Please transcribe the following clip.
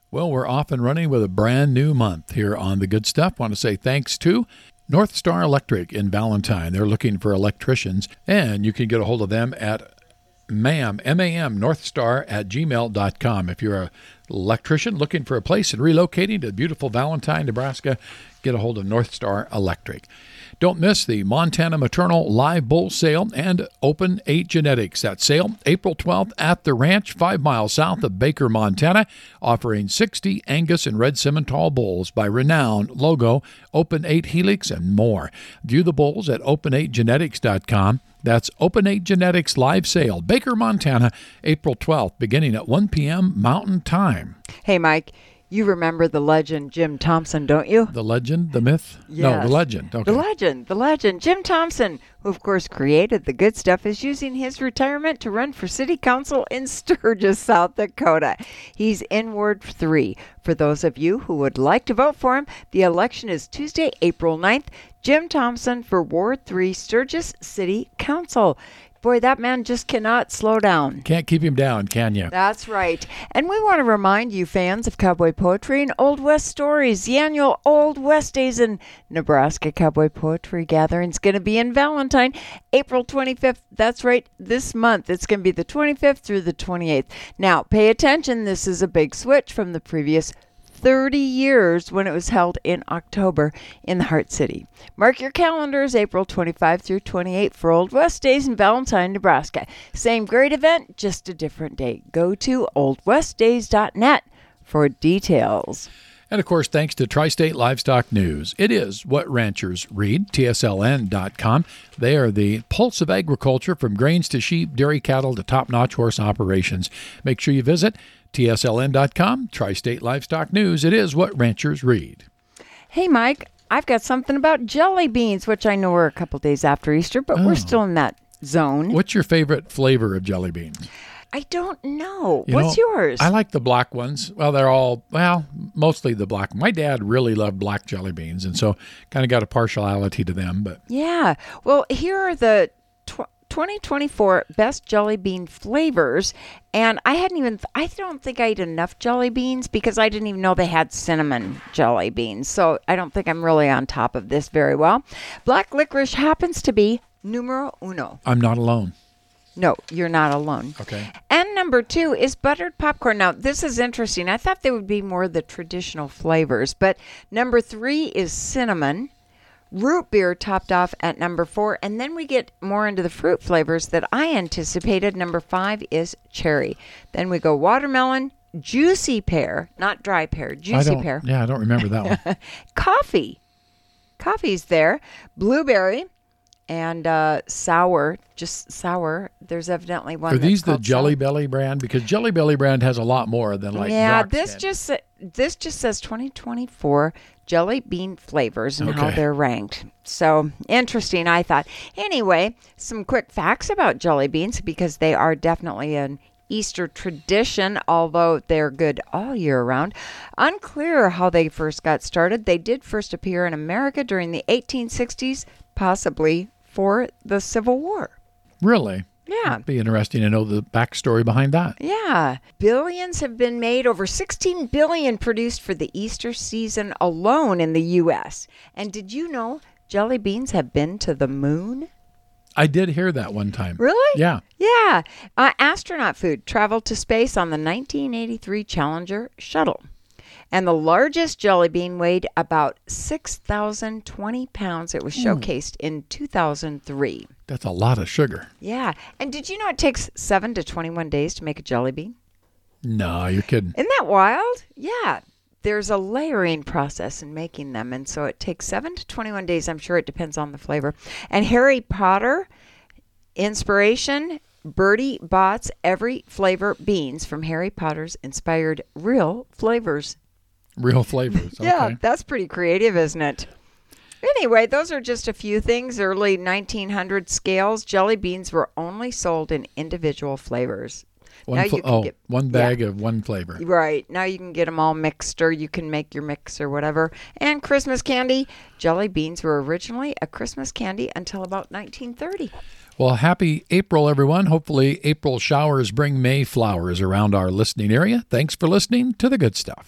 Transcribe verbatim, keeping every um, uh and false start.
Well, we're off and running with a brand new month here on The Good Stuff. Want to say thanks to North Star Electric in Valentine. They're looking for electricians, and you can get a hold of them at mam, M A M, northstar at gmail dot com. If you're an electrician looking for a place and relocating to beautiful Valentine, Nebraska, get a hold of North Star Electric. Don't miss the Montana Maternal Live Bull Sale and Open eight Genetics. That sale, April twelfth at the ranch, five miles south of Baker, Montana, offering sixty Angus and Red Simmental bulls by renowned logo, Open eight Helix, and more. View the bulls at open eight genetics dot com. That's Open eight Genetics Live Sale, Baker, Montana, April twelfth, beginning at one p.m. Mountain Time. Hey, Mike. You remember the legend Jim Thompson, don't you? The legend, the myth? Yes. No, the legend. Okay. The legend, the legend. Jim Thompson, who of course created The Good Stuff, is using his retirement to run for city council in Sturgis, South Dakota. He's in Ward three. For those of you who would like to vote for him, the election is Tuesday, April ninth. Jim Thompson for Ward three, Sturgis City Council. Boy, that man just cannot slow down. Can't keep him down, can you? That's right. And we want to remind you, fans of cowboy poetry and Old West stories, the annual Old West Days in Nebraska Cowboy Poetry Gathering is going to be in Valentine, April twenty-fifth. That's right, this month. It's going to be the twenty-fifth through the twenty-eighth. Now, pay attention. This is a big switch from the previous thirty years when it was held in October in the Heart City. Mark your calendars, April twenty-fifth through twenty-eighth for Old West Days in Valentine, Nebraska. Same great event, just a different date. Go to old west days dot net for details. And, of course, thanks to Tri-State Livestock News. It is what ranchers read, T S L N dot com. They are the pulse of agriculture, from grains to sheep, dairy cattle to top-notch horse operations. Make sure you visit T S L N dot com, Tri-State Livestock News. It is what ranchers read. Hey, Mike, I've got something about jelly beans, which I know we're a couple days after Easter, but oh. we're still in that zone. What's your favorite flavor of jelly beans? I don't know. You What's know, yours? I like the black ones. Well, they're all, well, mostly the black. My dad really loved black jelly beans, and so kind of got a partiality to them. But yeah. Well, here are the tw- twenty twenty-four best jelly bean flavors, and I hadn't even, th- I don't think I ate enough jelly beans because I didn't even know they had cinnamon jelly beans, so I don't think I'm really on top of this very well. Black licorice happens to be numero uno. I'm not alone. No, you're not alone. Okay. And number two is buttered popcorn. Now, this is interesting. I thought they would be more the traditional flavors, but number three is cinnamon. Root beer topped off at number four, and then we get more into the fruit flavors that I anticipated. Number five is cherry. Then we go watermelon, juicy pear, not dry pear, juicy pear. Yeah, I don't remember that one. Coffee. Coffee's there. Blueberry. And uh, sour, just sour. There's evidently one. Are these the Jelly sour. Belly brand? Because Jelly Belly brand has a lot more than like. Yeah, Brock's this had. just this just says twenty twenty-four jelly bean flavors and okay. how they're ranked. So interesting, I thought. Anyway, some quick facts about jelly beans because they are definitely an Easter tradition, although they're good all year round. Unclear how they first got started. They did first appear in America during the eighteen sixties, possibly for the Civil War. Really? Yeah. It'd be interesting to know the backstory behind that. Yeah. Billions have been made, over sixteen billion produced for the Easter season alone in the U S. And did you know jelly beans have been to the moon? I did hear that one time. Really? Yeah. Yeah. Uh, astronaut food traveled to space on the nineteen eighty-three Challenger shuttle. And the largest jelly bean weighed about six thousand twenty pounds. It was showcased mm. in two thousand three. That's a lot of sugar. Yeah. And did you know it takes seven to twenty-one days to make a jelly bean? No, you're kidding. Isn't that wild? Yeah. There's a layering process in making them. And so it takes seven to twenty-one days. I'm sure it depends on the flavor. And Harry Potter, inspiration, Bertie Bott's every flavor beans from Harry Potter's inspired real flavors. Real flavors. Okay. Yeah, that's pretty creative, isn't it? Anyway, those are just a few things. Early nineteen hundred scales, jelly beans were only sold in individual flavors. One now fl- you can oh, get, one bag yeah. of one flavor. Right. Now you can get them all mixed, or you can make your mix or whatever. And Christmas candy. Jelly beans were originally a Christmas candy until about nineteen thirty. Well, happy April, everyone. Hopefully April showers bring May flowers around our listening area. Thanks for listening to The Good Stuff.